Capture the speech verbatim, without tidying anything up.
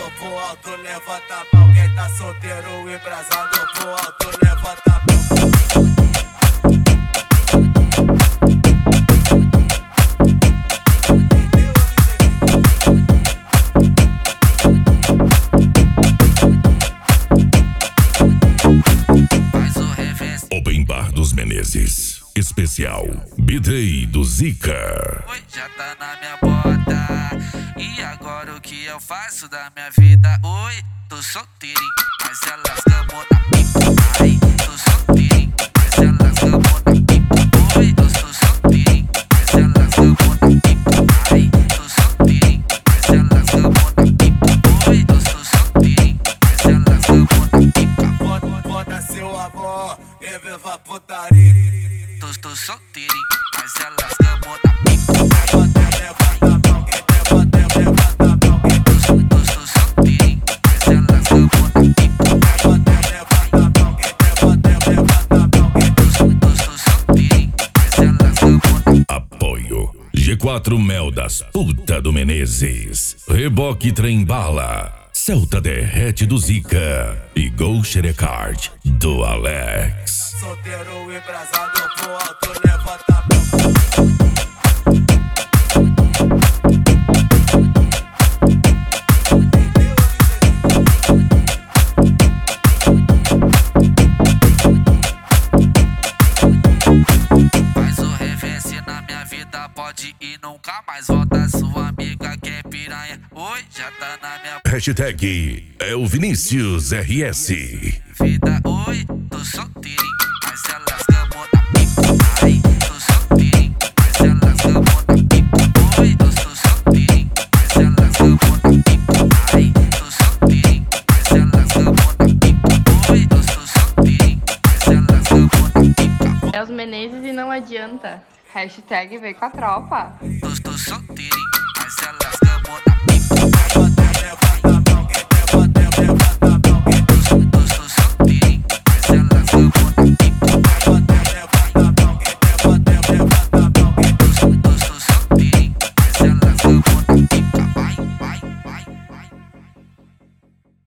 embrasado pro alto, levanta a mão. Quem tá solteiro, embrasado pro alto, levanta a mão. Open Bar dos Menezes, especial B-Day do Zica. Oi, já tá na minha bota. E agora o que eu faço da minha vida? Oi, tô solteirinho, mas elas gamam na pipa. Ai, tô solteirinho, mas elas gamam na pipa. Oi, tô, tô solteirinho, mas elas gamam na pipa. Ai, tô solteirinho, mas elas gamam na pipa. Oi, tô, tô solteirinho, mas elas gamam na pipa. Bota, bota seu amor e viva a putaria. Tô, tô solteirinho, mas elas gamam na pipa. Levanta, levanta a mão. Quem levanta, levanta a mão. Quem Tô, tô, tô solteirinho, mas elas gamam na pipa. levanta, levanta a mão. Quem levanta, levanta a mão. Quem Tô, tô, tô solteirinho, mas elas gamam na pipa. Apoio G quatro Mel das Puta do Menezes, Reboque Trem Bala, Celta Derrete do Zica e Gol Xerecard do Alex. solteiro, embrasado pro alto, levanta a mão. Faz o reverse na minha vida, pode ir, nunca mais volta. Sua amiga que é piranha, oi, já tá na minha Hashtag é o Vinícius R S. vida. Oi, tô solteirinho, mas elas gamam na pipa. Ai, tô solteirinho, mas elas gamam na pipa. Oi, tô, tô solteirinho, mas elas gamam na pipa. Ai, tô solteirinho, mas elas gamam na pipa. Oi, tô, tô solteirinho, mas elas gamam na pipa. É os Menezes e não adianta. Hashtag vem com a tropa. Tô, tô solteirinho,